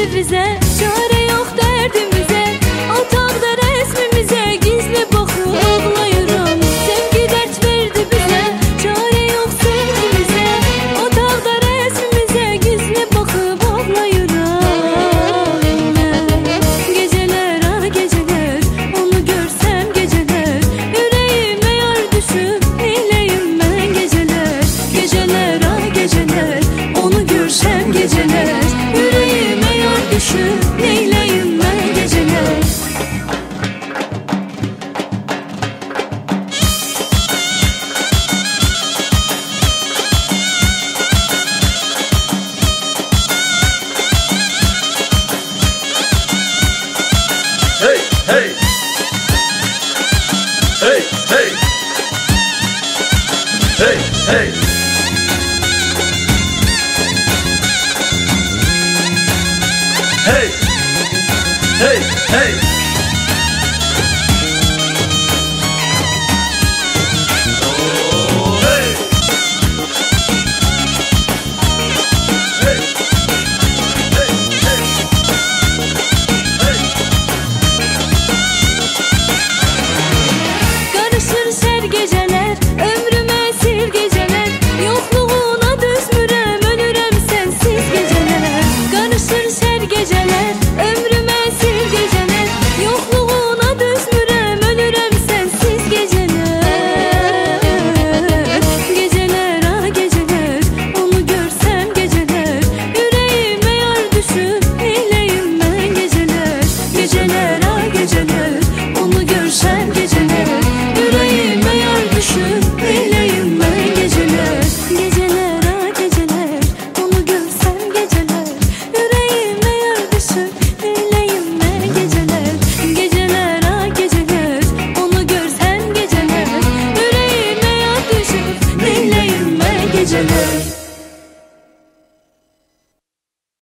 verdi bize, çare yok derdimize. Otaqda resmimize gizli bakıb ağlayıram. Sevgi dert verdi bize, çare yok sevgimize. Otaqda resmimize gizli bakıb ağlayıram. Geceler ah geceler, onu görsem geceler, yüreğime yar düşüp neyleyim ben geceler. Geceler ah geceler, onu görsem geceler, yüreğime yar düşüp neyleyim ben geceler. Hey, hey. Hey, hey. Hey, hey.